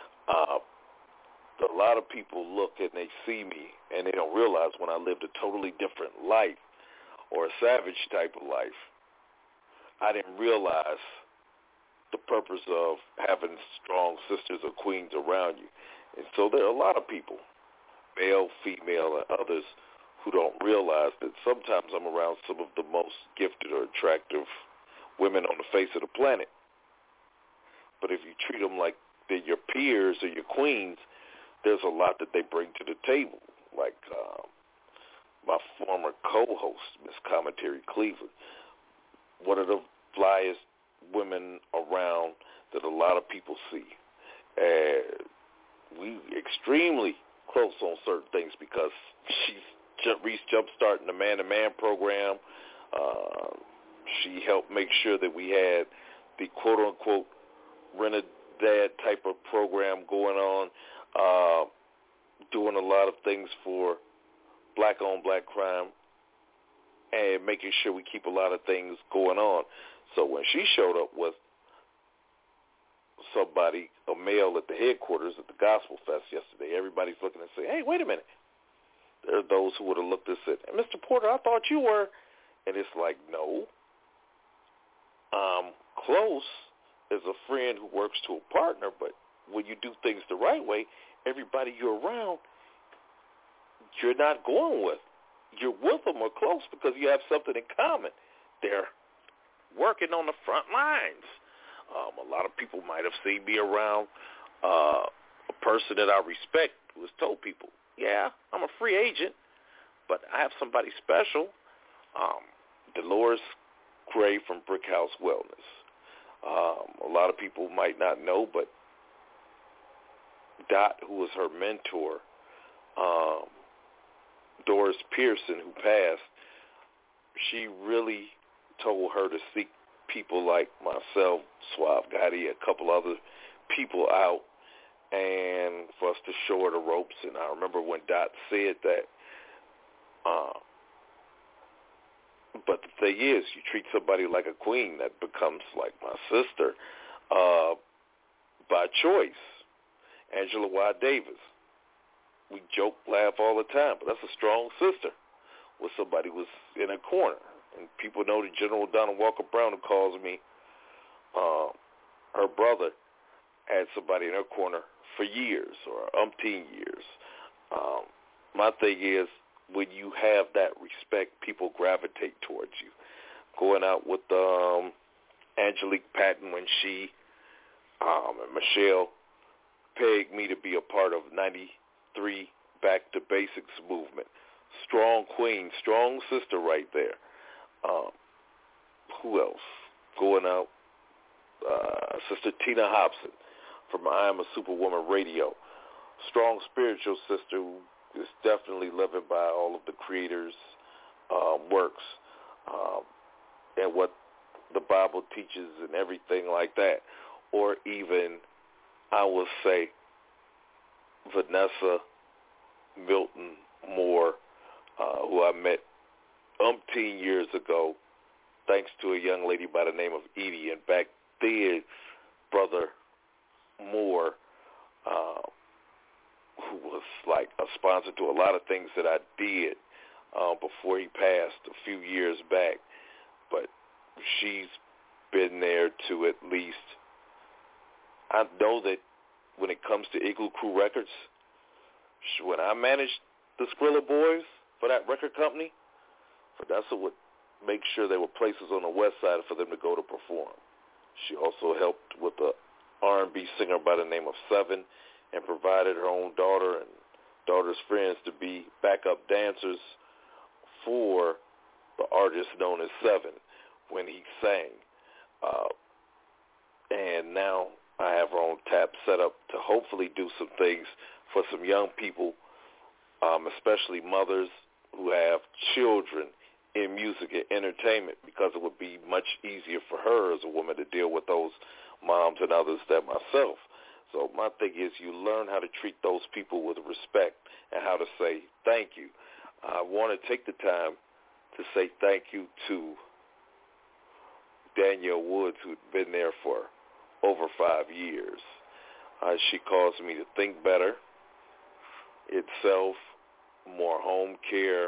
A lot of people look and they see me and they don't realize when I lived a totally different life or a savage type of life, I didn't realize the purpose of having strong sisters or queens around you. And so there are a lot of people, male, female, and others, who don't realize that sometimes I'm around some of the most gifted or attractive women on the face of the planet. But if you treat them like they're your peers or your queens, there's a lot that they bring to the table. Like my former co-host, Miss Commentary Cleveland, one of the flyest women around that a lot of people see. And we extremely close on certain things because she's jump-starting the Man-to-Man program. She helped make sure that we had the quote-unquote Rent-A-Dad type of program going on, doing a lot of things for black-on black crime and making sure we keep a lot of things going on. So when she showed up with somebody, a male at the headquarters at the Gospel Fest yesterday, everybody's looking and saying, hey, wait a minute. There are those who would have looked and said, Mr. Porter, I thought you were. And it's like, no. Close as a friend who works to a partner, but when you do things the right way, everybody you're around, you're not going with. You're with them or close because you have something in common. They're working on the front lines. A lot of people might have seen me around a person that I respect who has told people, yeah, I'm a free agent, but I have somebody special, Dolores Gray from Brick House Wellness. A lot of people might not know, but Dot, who was her mentor, Doris Pearson, who passed, she really told her to seek people like myself, Suave Gotti, a couple other people out, and for us to show her the ropes. And I remember when Dot said that, But the thing is, you treat somebody like a queen, that becomes like my sister by choice. Angela Y. Davis. We joke, laugh all the time, but that's a strong sister with somebody who was in a corner. And people know that General Donald Walker Brown, who calls me, her brother had somebody in her corner for years or umpteen years. My thing is, when you have that respect, people gravitate towards you. Going out with Angelique Patton when she and Michelle pegged me to be a part of 93 Back to Basics movement. Strong queen, strong sister right there. Who else? Going out, Sister Tina Hobson from I Am a Superwoman Radio. Strong spiritual sister who is definitely living by all of the Creator's works and what the Bible teaches and everything like that. Or even, I will say, Vanessa Milton Moore, who I met umpteen years ago, thanks to a young lady by the name of Edie. And back then, Brother Moore, who was like a sponsor to a lot of things that I did before he passed a few years back. But she's been there to at least, I know that when it comes to Igloo Crew Records, when I managed the Skrilla Boys for that record company, Vanessa would make sure there were places on the west side for them to go to perform. She also helped with a R&B singer by the name of Seven and provided her own daughter and daughter's friends to be backup dancers for the artist known as Seven when he sang. And now I have her own tap set up to hopefully do some things for some young people, especially mothers who have children in music and entertainment, because it would be much easier for her as a woman to deal with those moms and others than myself. So my thing is, you learn how to treat those people with respect and how to say thank you. I want to take the time to say thank you to Danielle Woods, who'd been there for over 5 years. She caused me to think better itself, more home care,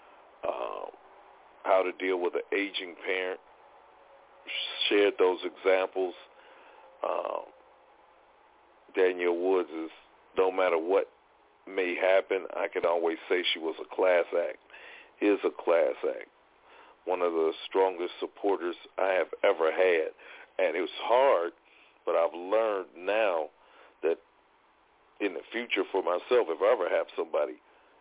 how to deal with an aging parent, shared those examples. Danielle Woods is, no matter what may happen, I can always say she was a class act, is a class act. One of the strongest supporters I have ever had. And it was hard, but I've learned now that in the future for myself, if I ever have somebody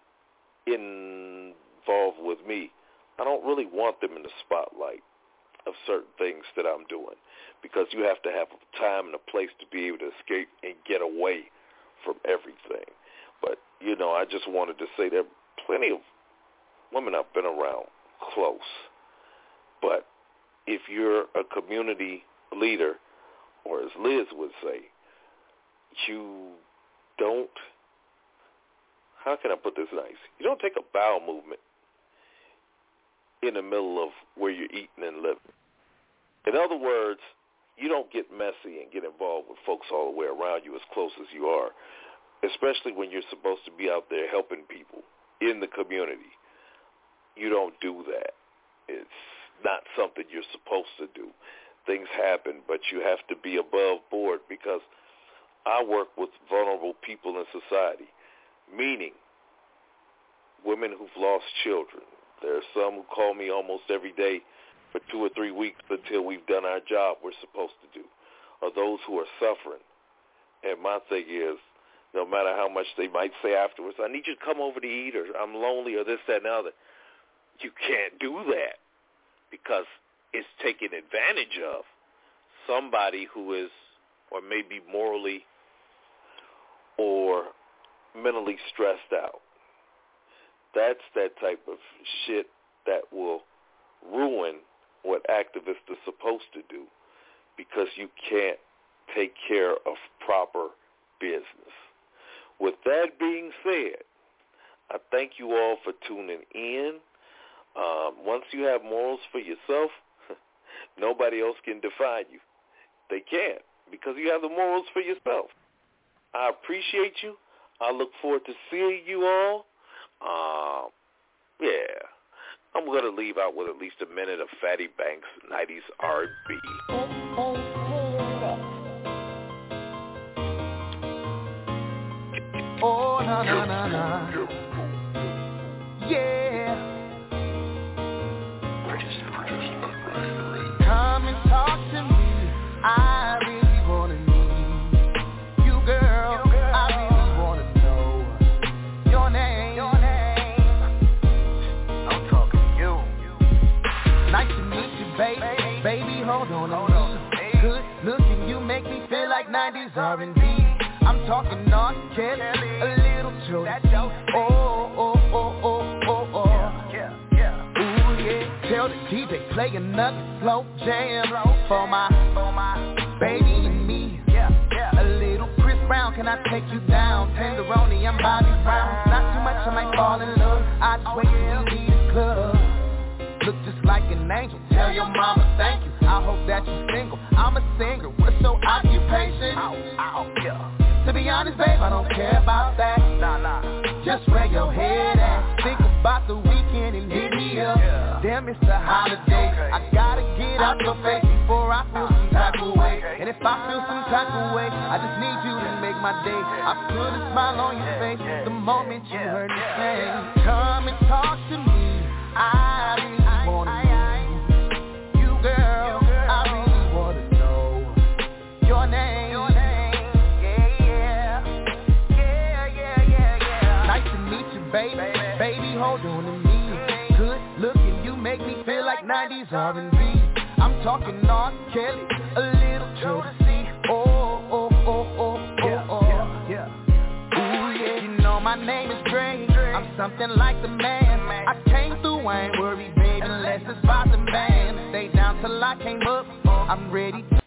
involved with me, I don't really want them in the spotlight of certain things that I'm doing, because you have to have a time and a place to be able to escape and get away from everything. But, you know, I just wanted to say there are plenty of women I've been around close. But if you're a community leader, or as Liz would say, you don't, how can I put this nice? You don't take a bowel movement in the middle of where you're eating and living. In other words, you don't get messy and get involved with folks all the way around you as close as you are, especially when you're supposed to be out there helping people in the community. You don't do that. It's not something you're supposed to do. Things happen, but you have to be above board, because I work with vulnerable people in society, meaning women who've lost children. There are some who call me almost every day for 2 or 3 weeks until we've done our job we're supposed to do, or those who are suffering. And my thing is, no matter how much they might say afterwards, I need you to come over to eat, or I'm lonely, or this, that, and the other, you can't do that, because it's taking advantage of somebody who is, or maybe morally or mentally stressed out. That's that type of shit that will ruin what activists are supposed to do, because you can't take care of proper business. With that being said, I thank you all for tuning in. Once you have morals for yourself, nobody else can define you. They can't, because you have the morals for yourself. I appreciate you. I look forward to seeing you all. I'm going to leave out with at least a minute of Fatty Banks' 90s R&B. Oh, na na na na. Yeah. Come and talk to me. I really wanna meet you, girl. I really wanna know your name. I'm talking to you. Nice to meet you, baby. Baby, hold on to me. Good looking, you make me feel like 90s R&B. I'm talking R. Kelly, a little Jodeci. Oh. Ooh, yeah. Tell the DJ play another slow jam for my baby and me. A little Chris Brown, can I take you down? Tenderoni, I'm Bobby Brown. Not too much, I might fall in love. I just wait till we leave the club. Look just like an angel, tell your mama thank you. I hope that you're single, I'm a singer. What's your occupation? To be honest, babe, I don't care about that. Just where your head at. Think about the weekend and hit me up. Damn, it's a holiday. I gotta get out your face before I feel some type of way. And if I feel some type of way, I just need you to make my day. I put a smile on your face the moment you heard me sing. Come and talk to me. I really wanna know you, girl. I really wanna know your name. Baby, hold on to me. Good looking, you make me feel like 90s R&B. I'm talking R. Kelly, a little Jodeci. Oh. Ooh, yeah, you know my name is Dre. I'm something like the man. I came through, I ain't worried, baby, unless it's about the band. Stay down till I came up, I'm ready.